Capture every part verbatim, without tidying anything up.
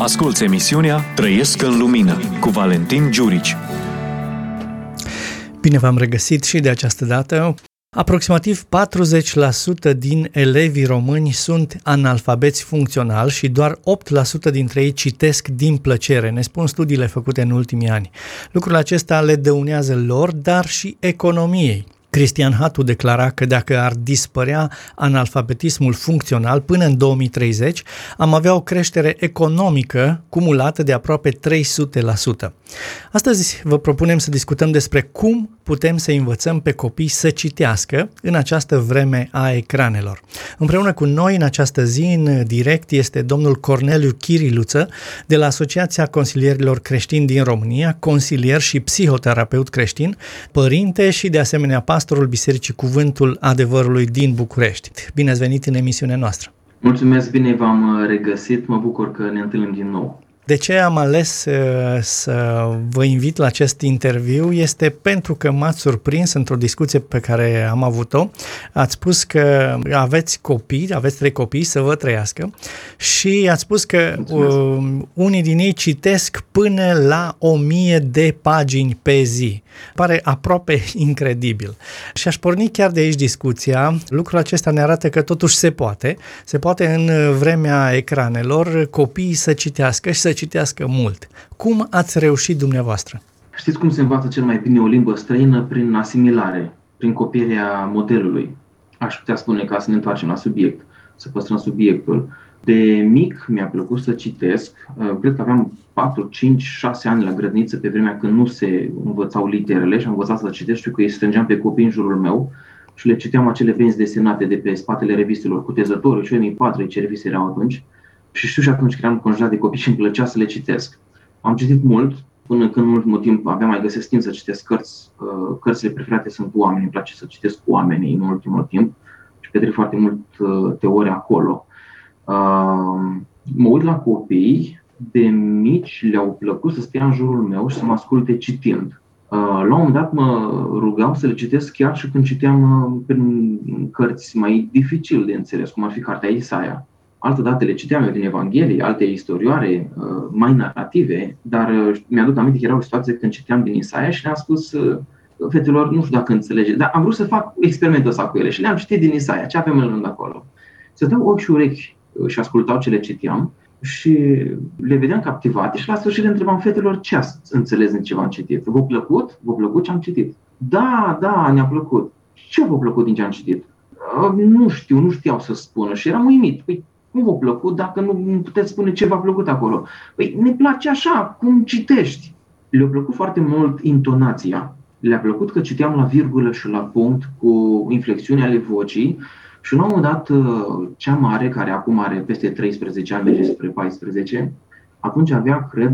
Asculți emisiunea Trăiesc în Lumină cu Valentin Giurici. Bine v-am regăsit și de această dată. Aproximativ patruzeci la sută din elevii români sunt analfabeți funcțional și doar opt la sută dintre ei citesc din plăcere, ne spun studiile făcute în ultimii ani. Lucrul acesta le dăunează lor, dar și economiei. Cristian Hatu declara că dacă ar dispărea analfabetismul funcțional până în două mii treizeci, am avea o creștere economică cumulată de aproape trei sute la sută. Astăzi vă propunem să discutăm despre cum putem să învățăm pe copii să citească în această vreme a ecranelor. Împreună cu noi în această zi, în direct, este domnul Corneliu Chiriluță de la Asociația Consilierilor Creștini din România, consilier și psihoterapeut creștin, părinte și de asemenea pastorul Bisericii Cuvântul Adevărului din București. Bine ați venit în emisiunea noastră! Mulțumesc, bine v-am regăsit, mă bucur că ne întâlnim din nou. De ce am ales uh, să vă invit la acest interviu este pentru că m-ați surprins într-o discuție pe care am avut-o. Ați spus că aveți copii, aveți trei copii, să vă trăiască, și ați spus că uh, unii din ei citesc până la o mie de pagini pe zi. Pare aproape incredibil. Și aș porni chiar de aici discuția. Lucrul acesta ne arată că totuși se poate. Se poate în vremea ecranelor copiii să citească și să citească mult. Cum ați reușit dumneavoastră? Știți cum se învață cel mai bine o limbă străină? Prin asimilare, prin copierea modelului. Aș putea spune, ca să ne întoarcem la subiect, să păstrăm subiectul. De mic mi-a plăcut să citesc. Cred că aveam patru, cinci, șase ani la grădiniță, pe vremea când nu se învățau literele, și am învățat să citesc. Știu că îi strângeam pe copii în jurul meu și le citeam acele benzi desenate de pe spatele revistelor, Cutezătorul și emi patru, ce reviste erau atunci. Și știu și atunci că eram conjurat de copii și îmi plăcea să le citesc. Am citit mult, până când în ultimul timp aveam mai găsesc timp să citesc cărți. Cărțile preferate sunt cu oameni, îmi place să citesc cu oamenii în ultimul timp și petrec foarte mult ore acolo. Mă uit la copii, de mici le-au plăcut să stea în jurul meu și să mă asculte citind. La un moment dat mă rugam să le citesc chiar și când citeam prin cărți mai dificil de înțeles, cum ar fi cartea Isaia. Altădată le citeam eu din Evanghelie, alte istorioare mai narrative, dar mi-aduc aminte că era o situație când citeam din Isaia și le-am spus fetelor, nu știu dacă înțelege, dar am vrut să fac experimentul ăsta cu ele și le-am citit din Isaia, ce avem în rând acolo. Se dau ochi și urechi și ascultau ce le citeam și le vedeam captivate și la sfârșit le întrebam fetelor ce ați înțeles din ce v-am citit. V-a plăcut? V-a plăcut ce am citit? Da, da, ne-a plăcut. Ce v-a plăcut din ce am citit? Nu știu, nu știau să spună și eram uimit. Păi, cum v-a plăcut dacă nu puteți spune ce v-a plăcut acolo? Păi ne place așa, cum citești. Le-a plăcut foarte mult intonația. Le-a plăcut că citeam la virgulă și la punct cu inflexiuni ale vocii. Și la un moment dat, cea mare, care acum are peste treisprezece ani, merge spre paisprezece, atunci avea, cred,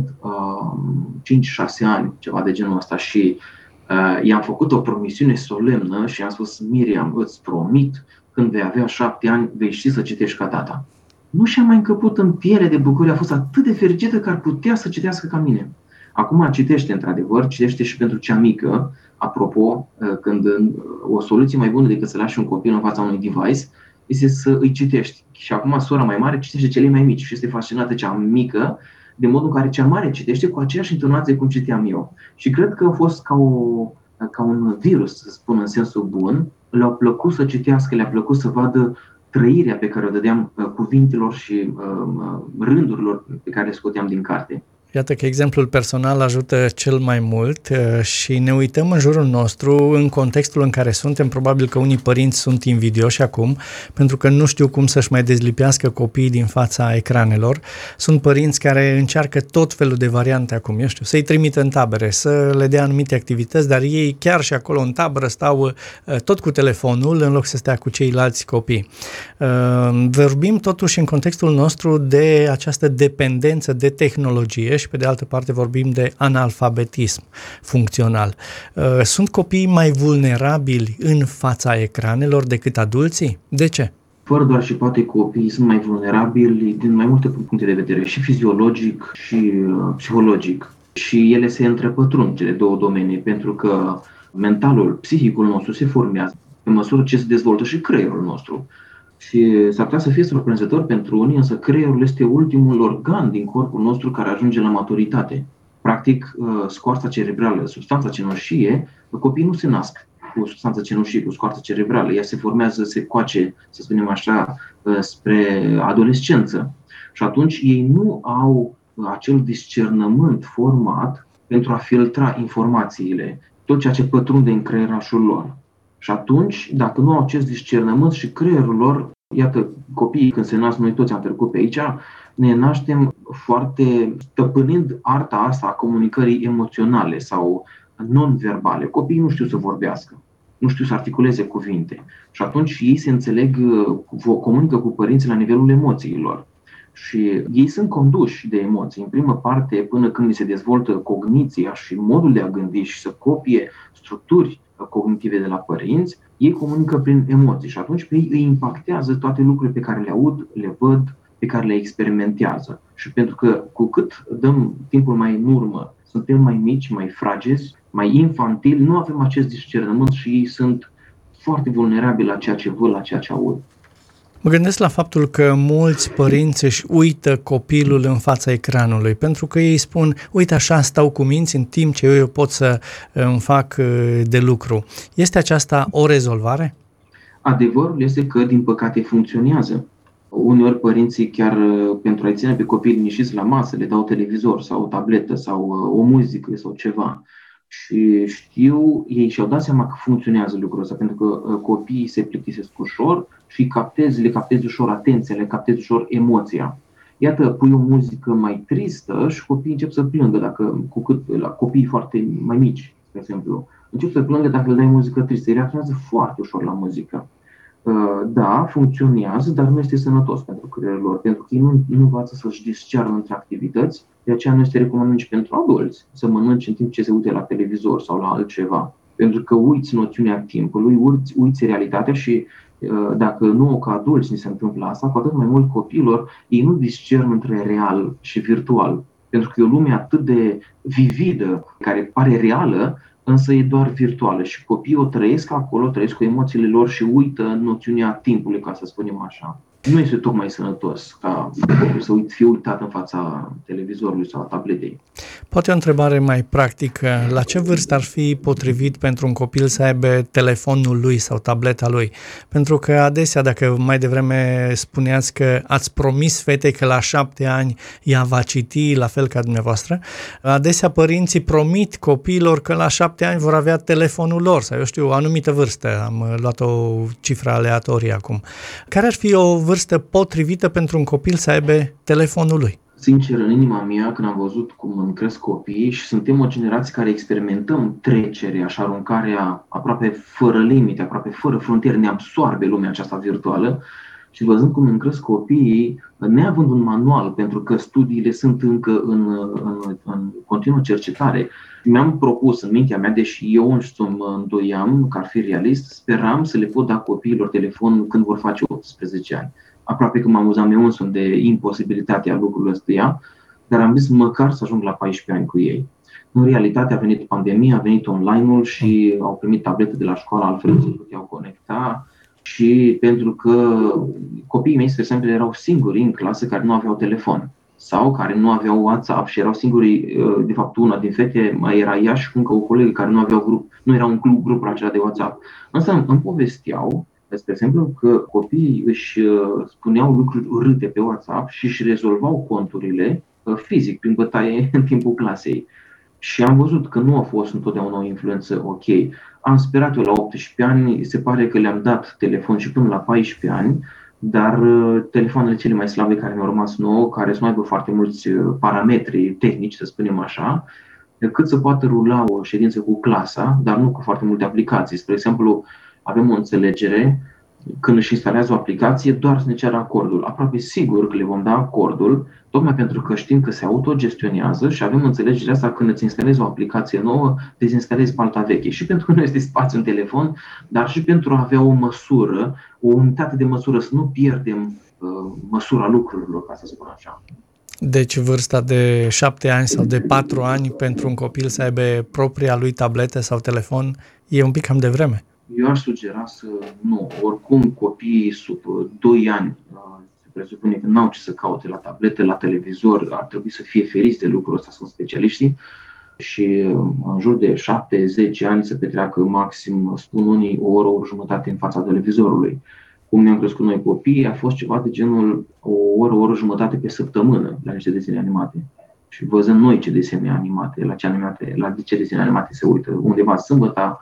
cinci șase ani, ceva de genul ăsta. Și i-am făcut o promisiune solemnă și i-am spus: Miriam, îți promit, când vei avea șapte ani, vei ști să citești ca tata. Nu și-a mai încăput în piele de bucurie, a fost atât de fericită că ar putea să citească ca mine. Acum citește într-adevăr, citește și pentru cea mică. Apropo, când o soluție mai bună decât să lași un copil în fața unui device este să îi citești. Și acum sora mai mare citește celei mai mici și este fascinată cea mică de modul în care cea mare citește cu aceeași intonație cum citeam eu. Și cred că a fost ca, o, ca un virus, să spun în sensul bun. Le-a plăcut să citească, le-a plăcut să vadă trăirea pe care o dădeam cuvintelor și uh, rândurilor pe care le scoteam din carte. Iată că exemplul personal ajută cel mai mult și ne uităm în jurul nostru, în contextul în care suntem. Probabil că unii părinți sunt invidioși acum, pentru că nu știu cum să-și mai dezlipească copiii din fața ecranelor. Sunt părinți care încearcă tot felul de variante acum, eu știu, să-i trimită în tabere, să le dea anumite activități, dar ei chiar și acolo în tabără stau tot cu telefonul în loc să stea cu ceilalți copii. Vorbim totuși în contextul nostru de această dependență de tehnologie și pe de altă parte vorbim de analfabetism funcțional. Sunt copiii mai vulnerabili în fața ecranelor decât adulții? De ce? Fără doar și poate copiii sunt mai vulnerabili din mai multe puncte de vedere, și fiziologic și psihologic. Și ele se întrepătrund, cele două domenii, pentru că mentalul, psihicul nostru se formează pe măsură ce se dezvoltă și creierul nostru. Și s-ar putea să fie surprinzător pentru unii, însă creierul este ultimul organ din corpul nostru care ajunge la maturitate. Practic, scoarța cerebrală, substanța cenușie, copiii nu se nasc cu substanța cenușie, cu scoarța cerebrală. Ea se formează, se coace, să spunem așa, spre adolescență. Și atunci ei nu au acel discernământ format pentru a filtra informațiile, tot ceea ce pătrunde în creierașul lor. Și atunci, dacă nu au acest discernământ și creierul lor, iată, copiii când se nasc, noi toți am trecut pe aici, ne naștem foarte stăpânind arta asta a comunicării emoționale sau non-verbale. Copiii nu știu să vorbească, nu știu să articuleze cuvinte. Și atunci ei se înțeleg, comunică cu părinții la nivelul emoțiilor. Și ei sunt conduși de emoții, în primă parte, până când se dezvoltă cogniția și modul de a gândi și să copie structuri cognitive de la părinți, ei comunică prin emoții și atunci pe ei îi impactează toate lucrurile pe care le aud, le văd, pe care le experimentează. Și pentru că cu cât dăm timpul mai în urmă, suntem mai mici, mai fragili, mai infantili, nu avem acest discernământ și ei sunt foarte vulnerabili la ceea ce văd, la ceea ce aud. Mă gândesc la faptul că mulți părinți își uită copilul în fața ecranului, pentru că ei spun, uite așa stau cu minți în timp ce eu pot să îmi fac de lucru. Este aceasta o rezolvare? Adevărul este că, din păcate, funcționează. Uneori părinții chiar pentru a-i ține pe copiii liniștiți la masă le dau televizor sau o tabletă sau o muzică sau ceva. Și știu, ei și-au dat seama că funcționează lucrul ăsta, pentru că copiii se plictisesc ușor și captezi, le captezi ușor atenția, le captezi ușor emoția. Iată, pui o muzică mai tristă și copiii încep să plângă, dacă, cu cât, la copiii foarte mai mici, de exemplu, încep să plângă dacă le dai muzică tristă, ei reacționează foarte ușor la muzică. Da, funcționează, dar nu este sănătos pentru creierul lor, pentru că ei nu, nu învață să-și discearnă între activități, de aceea nu este recomandat nici pentru adulți să mănânci în timp ce se uite la televizor sau la altceva, pentru că uiți noțiunea timpului, uiți, uiți realitatea și dacă nu ca adulți ni se întâmplă asta, cu atât mai mult copiilor, ei nu discern între real și virtual, pentru că e o lume atât de vividă, care pare reală, însă e doar virtuală și copiii o trăiesc acolo, trăiesc cu emoțiile lor și uită noțiunea timpului, ca să spunem așa. Nu este tocmai sănătos ca să fie uitat în fața televizorului sau a tabletei. Poate o întrebare mai practică. La ce vârstă ar fi potrivit pentru un copil să aibă telefonul lui sau tableta lui? Pentru că adesea, dacă mai devreme spuneați că ați promis fetei că la șapte ani ea va citi la fel ca dumneavoastră, adesea părinții promit copiilor că la șapte ani vor avea telefonul lor sau eu știu, o anumită vârstă. Am luat o cifră aleatorie acum. Care ar fi o vârstă potrivită pentru un copil să aibă telefonul lui? Sincer, în inima mea, când am văzut cum îmi cresc copiii și suntem o generație care experimentăm trecerea și aruncarea aproape fără limite, aproape fără frontiere, ne absorbe lumea aceasta virtuală și văzând cum îmi cresc copiii, neavând un manual, pentru că studiile sunt încă în, în, în continuă cercetare, mi-am propus în mintea mea, deși eu înșiși mă îndoiam că ar fi realist, speram să le pot da copiilor telefon când vor face optsprezece ani. Aproape că mă amuzam eu însumi de imposibilitatea lucrurilor ăstuia, dar am zis măcar să ajung la paisprezece ani cu ei. În realitate a venit pandemia, a venit online-ul și au primit tablete de la școală, altfel nu se puteau conecta. Și pentru că copiii mei, spre exemplu, erau singuri în clasă care nu aveau telefon sau care nu aveau WhatsApp și erau singuri, de fapt una din fete mai era ea și încă o colegă care nu aveau grup, nu era un club, grupul acela de WhatsApp. Însă îmi povesteau, spre exemplu, că copiii își spuneau lucruri urâte pe WhatsApp și își rezolvau conturile fizic, prin bătaie în timpul clasei. Și am văzut că nu a fost întotdeauna o influență ok. Am sperat eu la optsprezece ani, se pare că le-am dat telefon și până la paisprezece ani, dar telefoanele cele mai slabe care mi-au rămas nouă, care să nu aibă foarte mulți parametri tehnici, să spunem așa, cât să poată rula o ședință cu clasa, dar nu cu foarte multe aplicații. Spre exemplu, avem o înțelegere, când își instalează o aplicație, doar să ne ceară acordul. Aproape sigur că le vom da acordul, tocmai pentru că știm că se autogestionează și avem înțelegerea asta când îți instalezi o aplicație nouă, dezinstalezi pe alta veche. Și pentru că nu este spațiu în telefon, dar și pentru a avea o măsură, o unitate de măsură, să nu pierdem uh, măsura lucrurilor, ca să spun așa. Deci vârsta de șapte ani sau de patru ani pentru un copil să aibă propria lui tabletă sau telefon e un pic cam devreme. Eu aș sugera să nu. Oricum, copiii sub doi ani se presupune că n-au ce să caute la tablete, la televizor, ar trebui să fie feriți de lucrul ăsta, sunt specialiștii. Și în jur de șapte zece ani să petreacă maxim, spun unii, o oră, o oră jumătate în fața televizorului. Cum ne-am crescut noi copiii, a fost ceva de genul o oră, o oră jumătate pe săptămână la niște desene animate. Și văzând noi ce desene animate, la ce, animate, la ce desene animate se uită, undeva sâmbătă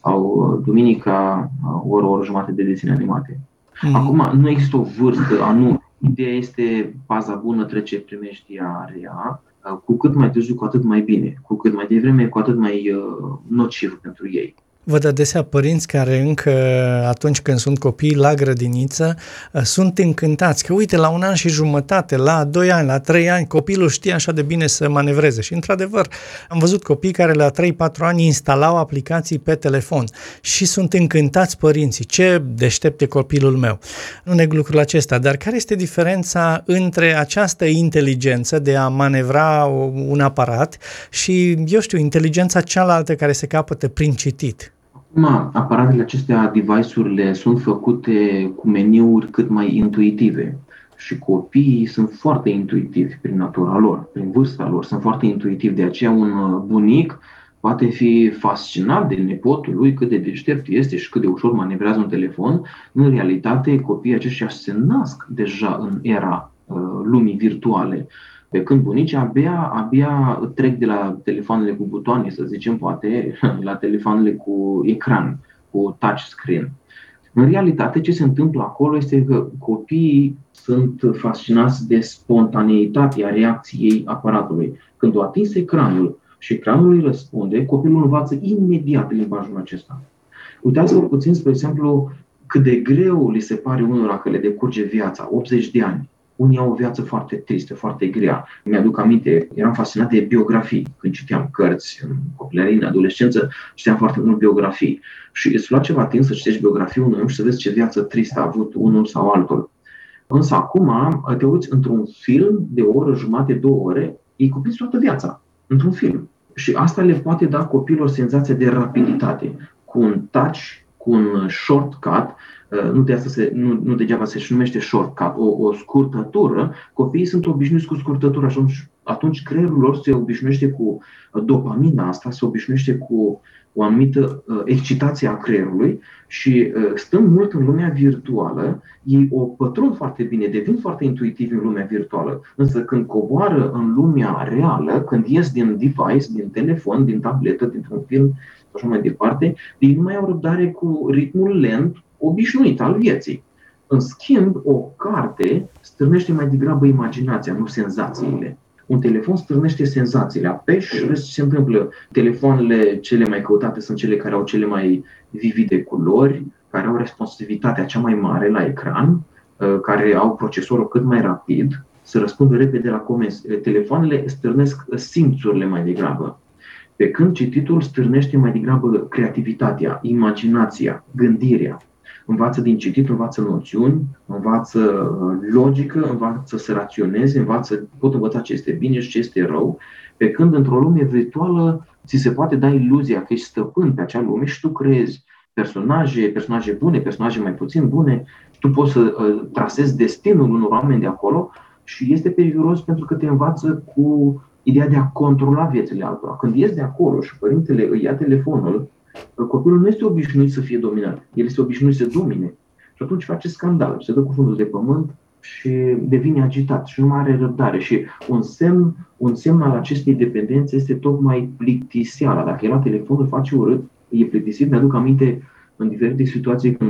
sau duminica, o oră, o oră jumătate de desene animate. Mm. Acum, nu există o vârstă anume. Ideea este, baza bună trece primejdia rea, cu cât mai târziu, cu atât mai bine, cu cât mai devreme, cu atât mai uh, nociv pentru ei. Văd adesea părinți care încă atunci când sunt copii la grădiniță sunt încântați că uite la un an și jumătate, la doi ani, la trei ani copilul știe așa de bine să manevreze și într-adevăr am văzut copii care la trei patru ani instalau aplicații pe telefon și sunt încântați părinții, ce deștept e copilul meu. Nu neg lucrul acesta, dar care este diferența între această inteligență de a manevra un aparat și, eu știu, inteligența cealaltă care se capătă prin citit? Acum, aparatele acestea, device-urile, sunt făcute cu meniuri cât mai intuitive și copiii sunt foarte intuitivi prin natura lor, prin vârsta lor, sunt foarte intuitivi. De aceea un bunic poate fi fascinat de nepotul lui, cât de deștept este și cât de ușor manevrează un telefon. În realitate, copiii aceștia se nasc deja în era uh, lumii virtuale. Pe când bunicii abia, abia trec de la telefoanele cu butoane, să zicem, poate, la telefoanele cu ecran, cu touchscreen. În realitate, ce se întâmplă acolo este că copiii sunt fascinați de spontaneitatea reacției aparatului. Când o atins ecranul și ecranul îi răspunde, copilul învață imediat limbajul acesta. Uitați-vă puțin, spre exemplu, cât de greu li se pare unora că le decurge viața, optzeci de ani. Unii au o viață foarte tristă, foarte grea. Mi-aduc aminte, eram fascinat de biografii. Când citeam cărți în copilărie, în adolescență, citeam foarte mult biografii. Și îți lua ceva timp să citești biografii unui om și să vezi ce viață tristă a avut unul sau altul. Însă acum te uiți într-un film de o oră, jumate, două ore, îi cupriți toată viața într-un film. Și asta le poate da copilor senzația de rapiditate. Cu un touch, cu un shortcut, nu, de asta se, nu, nu degeaba se numește shortcut, o, o scurtătură, copiii sunt obișnuiți cu scurtătura și atunci, atunci creierul lor se obișnuiește cu dopamina asta, se obișnuiește cu o anumită uh, excitație a creierului și uh, stând mult în lumea virtuală, ei o pătrund foarte bine, devin foarte intuitivi în lumea virtuală. Însă când coboară în lumea reală, când ies din device, din telefon, din tabletă, dintr-un film și așa mai departe, ei nu mai au răbdare cu ritmul lent obișnuit al vieții. În schimb, o carte stârnește mai degrabă imaginația, nu senzațiile. Un telefon stârnește senzațiile. Apeși, vezi ce se întâmplă. Telefoanele cele mai căutate sunt cele care au cele mai vivide culori, care au responsivitatea cea mai mare la ecran, care au procesorul cât mai rapid, să răspundă repede la comenzi. Telefoanele stârnesc simțurile mai degrabă. Pe când cititul stârnește mai degrabă creativitatea, imaginația, gândirea. Învață din citit, învață noțiuni, învață logică, învață să raționeze, învață, pot învăța ce este bine și ce este rău, pe când într-o lume virtuală ți se poate da iluzia că ești stăpân pe acea lume și tu creezi personaje, personaje bune, personaje mai puțin bune, tu poți să uh, trasezi destinul unor oameni de acolo și este periculos pentru că te învață cu ideea de a controla viețile altora. Când ies de acolo și părintele îi ia telefonul, copilul nu este obișnuit să fie dominat, el este obișnuit să domine. Și atunci face scandal, se dă cu fundul de pământ și devine agitat și nu mai are răbdare. Și un semn, un semn al acestei dependențe este tocmai plictiseala. Dacă el la telefon îl face urât, e plictisit. Mi-aduc aminte în diferite situații când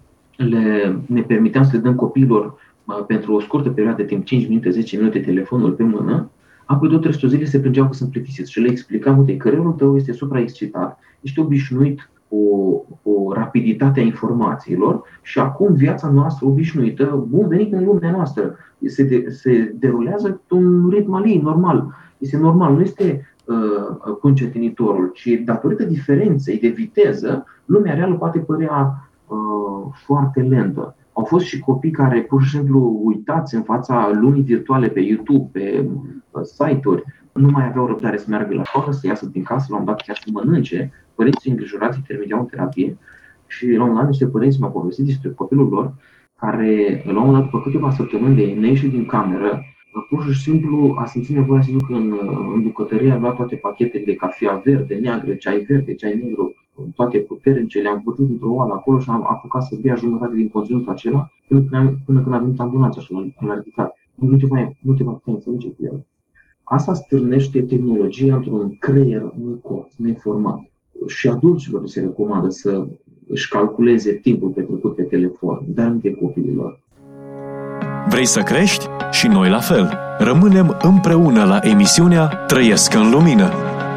le, ne permiteam să le dăm copiilor pentru o scurtă perioadă de timp, cinci minute, zece minute, telefonul pe mână. Apoi tot restul zilei se plângeau că sunt plictisiți și le explicam, uite, creierul tău este supraexcitat, ești obișnuit cu o rapiditate a informațiilor și acum viața noastră obișnuită, bun venit în lumea noastră, se, de, se derulează un ritm al ei, normal. Este normal, nu este uh, concetinitorul, ci datorită diferenței de viteză, lumea reală poate părea uh, foarte lentă. Au fost și copii care pur și simplu uitați în fața lumii virtuale pe YouTube, pe site-uri, nu mai aveau răbdare să meargă la școală, să iasă din casă, la un dat chiar să mănânce. Părinții îngrijorați îi trimiteau în terapie Și la un moment dat niște părinți mi-au povestit despre copilul lor care, la un moment dat, după câteva săptămâni de neieșit din cameră, pur și simplu a simțit nevoia să ducă în, în bucătărie, a luat toate pachetele de cafea verde, neagră, ceai verde, ceai negru, toate puternice, le-am putut într-o oală acolo și am apucat să bea jumătate din conținutul acela până când, până când a venit ambulanța și l-a ridicat. Nu te mai, nu te mai putea înțelege cu el. Asta stârnește tehnologia într-un creier necort, neformat. Și adulților se recomandă să își calculeze timpul petrecut pe telefon, dar nu de copiilor. Vrei să crești? Și noi la fel. Rămânem împreună la emisiunea Trăiesc în Lumină.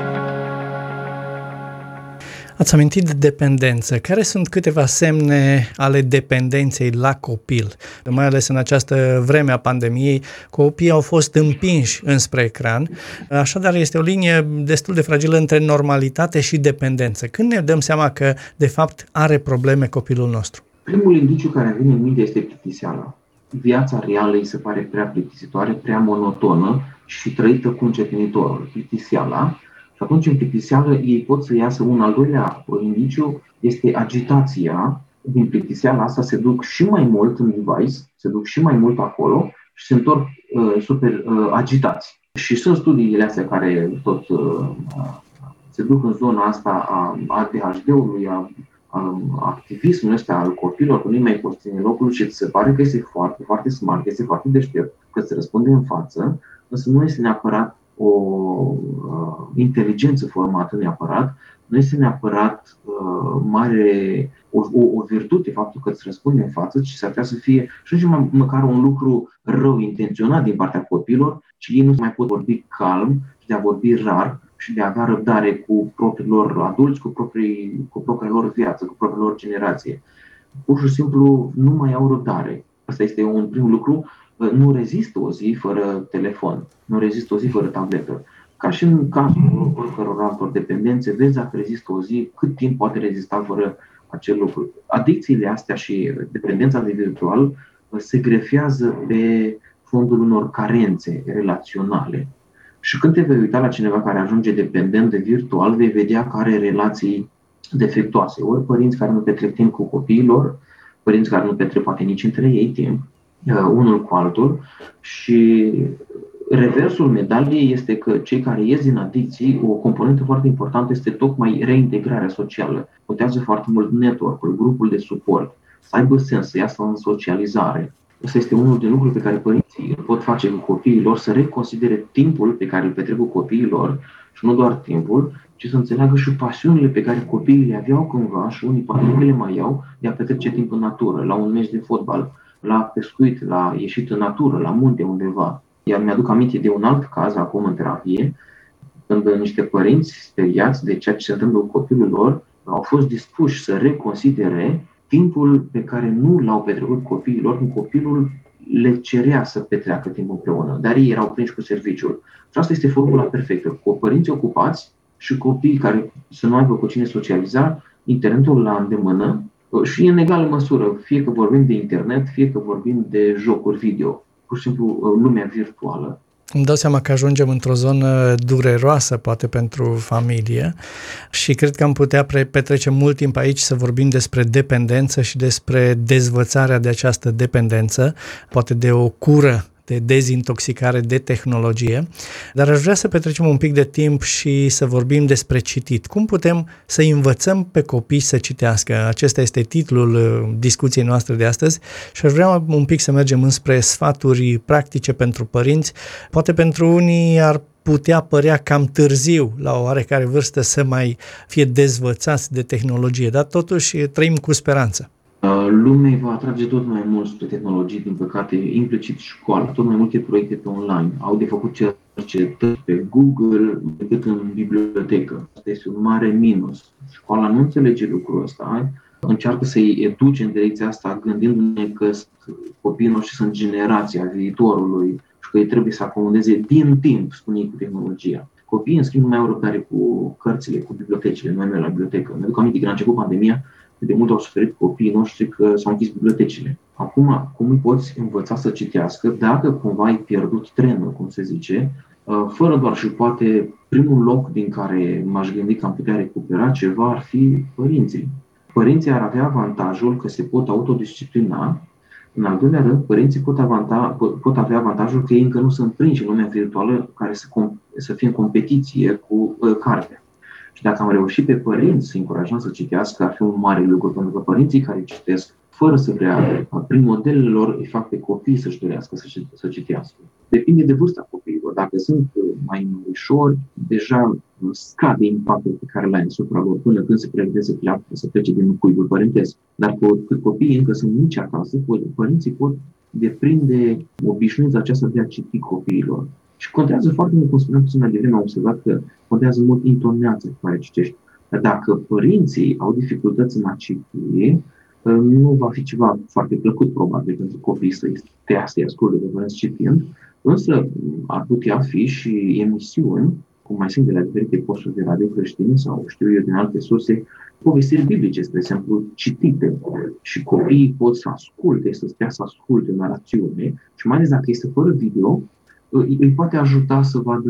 Ați amintit de dependență. Care sunt câteva semne ale dependenței la copil? Mai ales în această vreme a pandemiei, copiii au fost împinși înspre ecran. Așadar, este o linie destul de fragilă între normalitate și dependență. Când ne dăm seama că, de fapt, are probleme copilul nostru? Primul indiciu care vine în minte este plictiseala. Viața reală îi se pare prea plictisitoare, prea monotonă și trăită cu încetinitorul. Plictiseala. Și atunci, în plictiseală, ei pot să iasă un al doilea indiciu, este agitația. Din plictiseala asta se duc și mai mult în device, se duc și mai mult acolo și se întorc uh, super uh, agitați. Și sunt studiile astea care tot uh, se duc în zona asta a A D H D-ului, a, a activismul ăsta al copilor, că nu-i mai poți ține locul și se pare că este foarte, foarte smart, este foarte deștept, că se răspunde în față, însă nu este neapărat o uh, inteligență formată neapărat, nu este neapărat uh, mare, o, o, o virtute faptul că îți răspunde în față, ci s-ar putea să fie și nici mă, măcar un lucru rău intenționat din partea copilor, ci ei nu se mai pot vorbi calm și de a vorbi rar și de a avea răbdare cu propriilor adulți, cu, proprii, cu propria lor viață, cu propria lor generație. Pur și simplu nu mai au răbdare. Asta este un prim lucru. Nu rezistă o zi fără telefon, nu rezistă o zi fără tabletă. Ca și în cazul oricăror altor dependențe, vezi dacă rezistă o zi, cât timp poate rezista fără acel lucru. Adicțiile astea și dependența de virtual se grefează pe fondul unor carențe relaționale. Și când te vei uita la cineva care ajunge dependent de virtual, vei vedea că are relații defectuoase. Ori părinți care nu petrec timp cu copiilor, părinți care nu petrec poate nici între ei timp, unul cu altul, și reversul medaliei este că cei care ies din adicții, o componentă foarte importantă este tocmai reintegrarea socială. Contează foarte mult network-ul, grupul de suport, să aibă sens, să iasă în socializare. Asta este unul din lucrurile pe care părinții îl pot face cu copiii lor, să reconsidere timpul pe care îl petrec cu copiii lor și nu doar timpul, ci să înțeleagă și pasiunile pe care copiii le aveau cândva și unii poate nu le mai au, de a petrece timp în natură, la un meci de fotbal, la pescuit, la ieșit în natură, la munte undeva. Iar mi-aduc aminte de un alt caz acum în terapie, când niște părinți speriați de ceea ce se întâmplă cu copilul lor au fost dispuși să reconsidere timpul pe care nu l-au petrecut copiii lor, când copilul le cerea să petreacă timp împreună, dar ei erau prinși cu serviciul. Și asta este formula perfectă, cu părinți ocupați și copii care să nu aibă cu cine socializa, internetul la îndemână și în egală măsură, fie că vorbim de internet, fie că vorbim de jocuri video, pur și simplu lumea virtuală. Îmi dau seama că ajungem într-o zonă dureroasă, poate, pentru familie și cred că am putea petrece mult timp aici să vorbim despre dependență și despre dezvățarea de această dependență, poate de o cură de dezintoxicare de tehnologie, dar aș vrea să petrecem un pic de timp și să vorbim despre citit. Cum putem să învățăm pe copii să citească? Acesta este titlul discuției noastre de astăzi și aș vrea un pic să mergem înspre sfaturi practice pentru părinți. Poate pentru unii ar putea părea cam târziu, la o oarecare vârstă, să mai fie dezvățați de tehnologie, dar totuși trăim cu speranță. Lumea va atrage tot mai mult spre tehnologie, din păcate, implicit școala, tot mai multe proiecte pe online. Au de făcut cercetări pe Google decât în bibliotecă. Asta este un mare minus. Școala nu înțelege lucrul ăsta, încearcă să-i educe în direcția asta, gândindu-ne că copiii noștri sunt generația viitorului și că ei trebuie să acomodeze din timp, spune ei, cu tehnologia. Copiii, în schimb, nu mai au răbdare cu cărțile, cu bibliotecile. Noi mergem la bibliotecă. Mi-aduc aminte că la început pandemia, de mult au suferit copiii noștri că s-au închis bibliotecile. Acum, cum îi poți învăța să citească dacă cumva ai pierdut trenul, cum se zice, fără doar și poate primul loc din care m-aș gândi că am putea recupera ceva ar fi părinții. Părinții ar avea avantajul că se pot autodisciplina. În al doilea rând, părinții pot, avanta, pot avea avantajul că ei încă nu sunt prinși în lumea virtuală care să, să fie în competiție cu uh, cartea. Și dacă am reușit pe părinți să încurajăm să citească, ar fi un mare lucru, pentru că părinții care citesc fără să vrea, prin modelele lor, îi fac pe copii să-și dorească să, să citească. Depinde de vârsta copiilor. Dacă sunt mai mărișori, deja scade impactul pe care l-ai asupra lor până când se pregătesc să pleacă, să plece din cuibul părintesc. Dar cât copiii încă sunt mici acasă, părinții pot deprinde obișnuința aceasta de a citi copiilor. Și contează foarte mult, cum spuneam puțin mai devreme, am observat că contează mult intonația cu care citești. Dacă părinții au dificultăți în a citi, nu va fi ceva foarte plăcut, probabil, pentru copii să stea să-i asculte de părinți citind, însă ar putea fi și emisiuni, cum mai sunt de la diferite posturi de radio creștine sau știu eu din alte surse, povestiri biblice, spre exemplu, citite. Și copiii pot să asculte, să stea să asculte narațiune și mai ales dacă este fără video, îi poate ajuta să vadă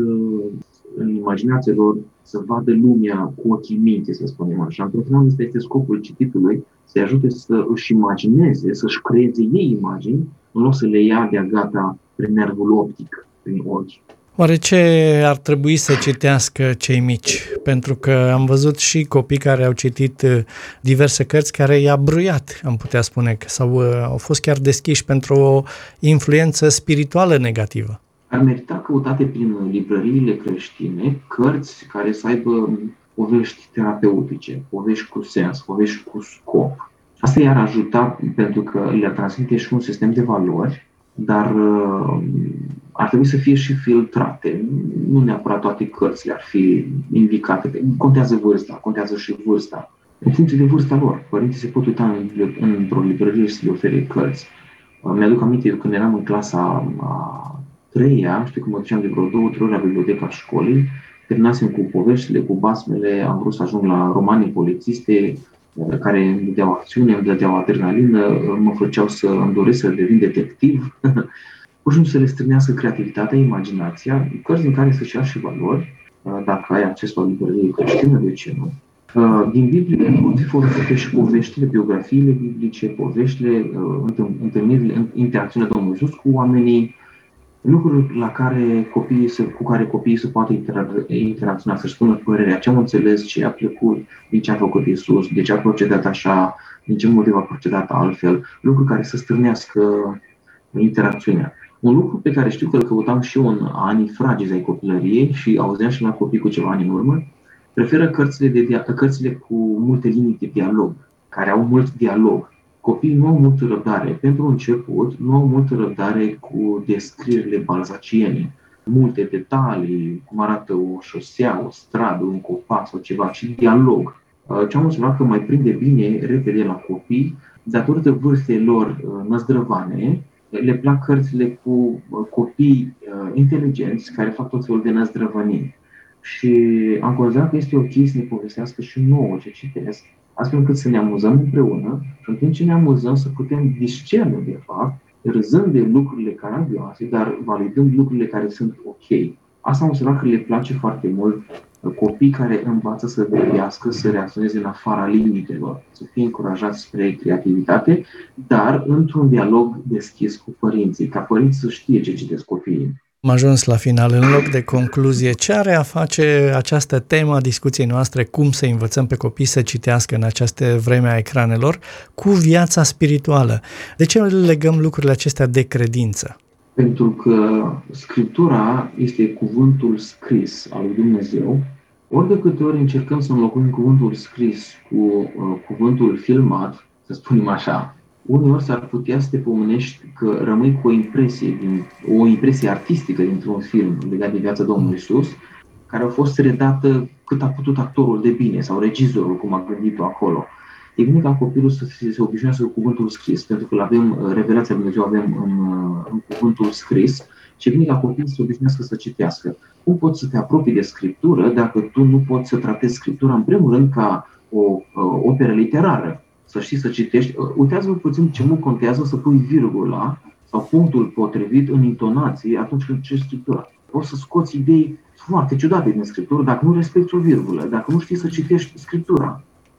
în imaginația lor, să vadă lumea cu ochii minții, să spunem așa. Într-un final, ăsta este scopul cititului, să-i ajute să își imagineze, să-și creeze ei imagini, în loc să le ia de-a gata prin nervul optic, prin ochi. Oare ce ar trebui să citească cei mici? Pentru că am văzut și copii care au citit diverse cărți care i-a bruiat, am putea spune, sau au fost chiar deschiși pentru o influență spirituală negativă. Ar merita căutate prin librăriile creștine cărți care să aibă povești terapeutice, povești cu sens, povești cu scop. Asta i-ar ajuta pentru că le-ar transmite și un sistem de valori, dar uh, ar trebui să fie și filtrate. Nu neapărat toate cărțile ar fi indicate. Contează vârsta, contează și vârsta. În funcție de vârsta lor. Părinții se pot uita în, într-o librărie și să le ofere cărți. Uh, mi-aduc aminte, eu când eram în clasa a treia, știu că mă duceam de vreo două, trei ori la biblioteca școlii, terminasem cu poveștile, cu basmele, am vrut să ajung la romanii polițiste, care îmi dădeau acțiune, îmi dădeau adrenalină, mă făceau să îmi doresc să devin detectiv. Pur și simplu să le strânească creativitatea, imaginația, cărți din care să-și ia și valori, dacă ai acces la o librărie creștină, de ce nu? Din Biblie pot fi folosite și poveștile, biografiile biblice, poveștile, întâlnirile, interacțiunea Domnului Iisus cu oamenii, lucruri la care copiii să, cu care copiii se poate interacționa, să-și spună părerea, ce am înțeles, ce a plăcut, din ce a făcut Iisus, de ce a procedat așa, din ce motiv a procedat altfel, lucruri care să stârnească interacțiunea. Un lucru pe care știu că îl căutam și eu în anii fragizi ai copilăriei și auzeam și la copii cu ceva ani în urmă, preferă cărțile, de dia- cărțile cu multe linii de dialog, care au mult dialog. Copiii nu au multă răbdare. Pentru început, nu au multă răbdare cu descrierile balzaciene. Multe detalii, cum arată o șosea, o stradă, un copac sau ceva, ci dialog. Ce am observat că mai prinde bine, repede la copii, datorită vârstei lor năzdrăvane, le plac cărțile cu copii inteligenți care fac tot felul de năzdrăvăniri. Și am considerat că este ok să ne povestească și nouă ce citesc, astfel încât să ne amuzăm împreună și în timp ce ne amuzăm să putem discerne, de fapt, râzând de lucrurile caragioase, dar validând lucrurile care sunt ok. Asta am observat că le place foarte mult copii care învață să gândească, să reacționeze în afara limitelor, să fie încurajați spre creativitate, dar într-un dialog deschis cu părinții, ca părinții să știe ce citesc copiii. Am ajuns la final. În loc de concluzie, ce are a face această temă a discuției noastre, cum să învățăm pe copii să citească în această vreme a ecranelor, cu viața spirituală? De ce legăm lucrurile acestea de credință? Pentru că Scriptura este cuvântul scris al lui Dumnezeu. Ori de câte ori încercăm să înlocuim cuvântul scris cu uh, cuvântul filmat, să spunem așa, uneori s-ar putea să te pomenești că rămâi cu o impresie, din, o impresie artistică dintr-un film legat de viața Domnului Iisus, care a fost redată cât a putut actorul de bine sau regizorul, cum a gândit-o acolo. E bine ca copilul să se obișnuiască cu cuvântul scris, pentru că avem, revelația lui Dumnezeu avem în, în cuvântul scris și e bine ca copilul să se obișnuiască să citească. Cum poți să te apropii de Scriptură dacă tu nu poți să tratezi Scriptura în primul rând ca o uh, operă literară? Să știi să citești. Uitați-vă puțin ce mult contează să pui virgula sau punctul potrivit în intonație atunci când citești Scriptura. Poți să scoți idei foarte ciudate din Scriptură dacă nu respecti o virgulă, dacă nu știi să citești Scriptura.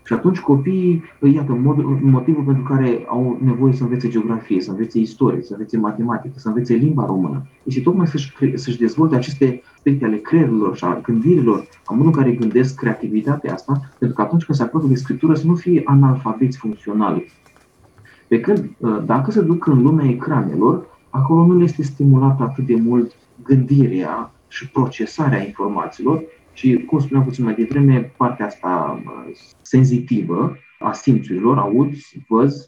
Și atunci copiii, iată, motivul pentru care au nevoie să învețe geografie, să învețe istorie, să învețe matematică, să învețe limba română, este tocmai să-și, să-și dezvolte aceste aspecte ale creierilor și a gândirilor, a modului în care gândesc creativitatea asta, pentru că atunci când se apropie de scriptură să nu fie analfabeți funcționali. Pe când, dacă se duc în lumea ecranelor, acolo nu le este stimulată atât de mult gândirea și procesarea informațiilor, și, cum spuneam puțin mai devreme, partea asta senzitivă a simțurilor, aud, văz,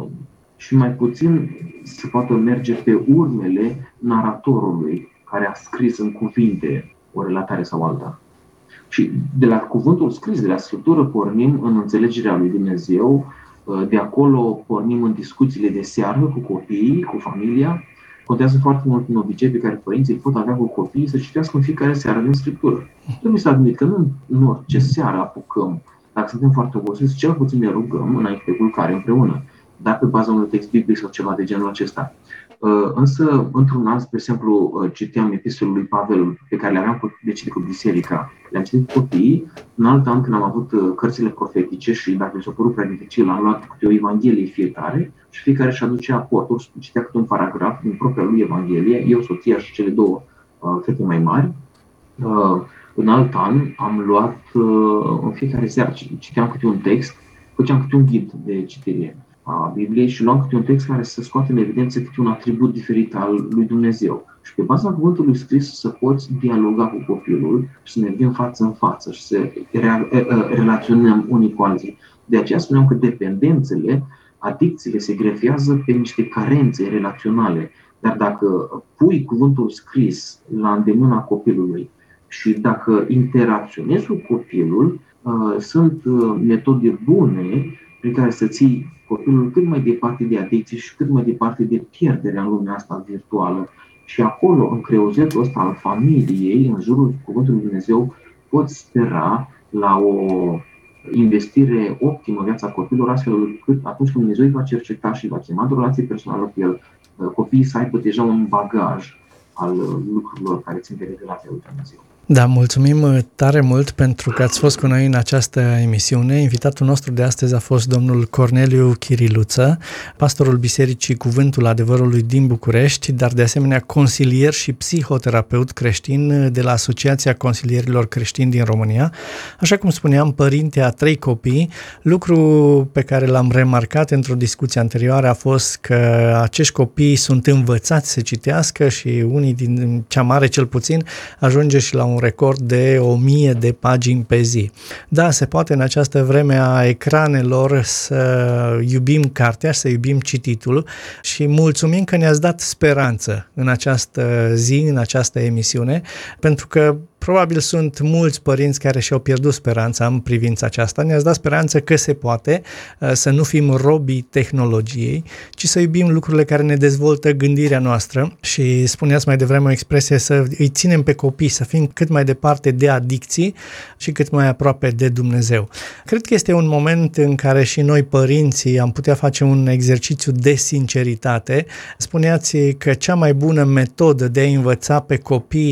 și mai puțin se poate merge pe urmele naratorului care a scris în cuvinte o relatare sau alta. Și de la cuvântul scris, de la scriptură, pornim în înțelegerea lui Dumnezeu, de acolo pornim în discuțiile de seară cu copiii, cu familia. Contează foarte mult un obicei pe care părinții îl pot avea cu copiii să citească în fiecare seară din Scriptură. Trebuie să admit că nu în orice seară apucăm, dacă suntem foarte obosiți, cel puțin ne rugăm înainte de culcare împreună, dar pe baza unui text biblic sau ceva de genul acesta. Însă, într-un an, spre exemplu, citeam epistolul lui Pavel pe care le aveam de citit cu biserica. Le-am citit cu copiii. În alt an, când am avut cărțile profetice și dacă mi s-a părut prea dificil, am luat câte o evanghelie fiecare și fiecare își aducea aportul, citea câte un paragraf din propria lui evanghelie, eu, soția și cele două uh, fete mai mari. Uh, în alt an am luat, uh, în fiecare seară, citeam câte un text, făceam câte un ghid de citire a Bibliei și luam câte un text care să scoate în evidență câte un atribut diferit al lui Dumnezeu. Și pe baza cuvântului scris să poți dialoga cu copilul și să ne vedem față în față și să relaționăm unii cu alții. De aceea spuneam că dependențele, adicțiile se grefează pe niște carențe relaționale. Dar dacă pui cuvântul scris la îndemâna copilului și dacă interacționezi cu copilul, sunt metode bune prin care să ții copilul cât mai departe de adicție și cât mai departe de pierderea în lumea asta virtuală. Și acolo, în creuzetul ăsta al familiei, în jurul cuvântului Dumnezeu, poți spera la o investire optimă în viața copilului, astfel încât atunci când Dumnezeu îi va cerceta și va chema într-o relație personală cu el, copiii să aibă deja un bagaj al lucrurilor care țin de revelația lui Dumnezeu. Da, mulțumim tare mult pentru că ați fost cu noi în această emisiune. Invitatul nostru de astăzi a fost domnul Corneliu Chiriluță, pastorul Bisericii Cuvântul Adevărului din București, dar de asemenea consilier și psihoterapeut creștin de la Asociația Consilierilor Creștini din România. Așa cum spuneam, părinte a trei copii. Lucru pe care l-am remarcat într-o discuție anterioară a fost că acești copii sunt învățați să citească și unii din cea mare cel puțin ajunge și la un record de o mie de pagini pe zi. Da, se poate în această vreme a ecranelor să iubim cartea, să iubim cititul și mulțumim că ne-ați dat speranță în această zi, în această emisiune, pentru că probabil sunt mulți părinți care și-au pierdut speranța în privința aceasta. Ne-ați dat speranță că se poate să nu fim robii tehnologiei, ci să iubim lucrurile care ne dezvoltă gândirea noastră și spuneați mai devreme o expresie să îi ținem pe copii, să fim cât mai departe de adicții și cât mai aproape de Dumnezeu. Cred că este un moment în care și noi părinții am putea face un exercițiu de sinceritate. Spuneați că cea mai bună metodă de a învăța pe copii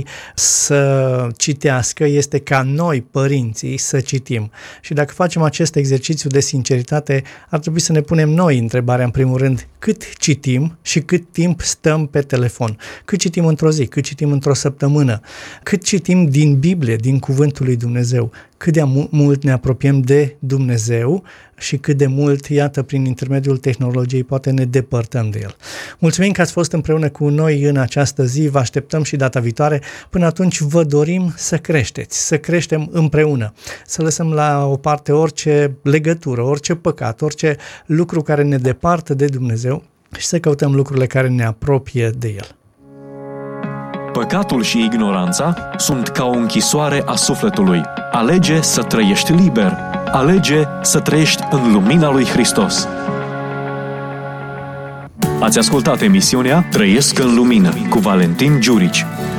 să citească este ca noi, părinții, să citim. Și dacă facem acest exercițiu de sinceritate, ar trebui să ne punem noi întrebarea, în primul rând, cât citim și cât timp stăm pe telefon. Cât citim într-o zi, cât citim într-o săptămână, cât citim din Biblie, din Cuvântul lui Dumnezeu, cât de mult ne apropiem de Dumnezeu și cât de mult, iată, prin intermediul tehnologiei, poate ne depărtăm de El. Mulțumim că ați fost împreună cu noi în această zi, vă așteptăm și data viitoare. Până atunci vă dorim să creșteți, să creștem împreună, să lăsăm la o parte orice legătură, orice păcat, orice lucru care ne departă de Dumnezeu și să căutăm lucrurile care ne apropie de El. Păcatul și ignoranța sunt ca o închisoare a sufletului. Alege să trăiești liber. Alege să trăiești în lumina lui Hristos. Ați ascultat emisiunea Trăiesc în lumină cu Valentin Giurici.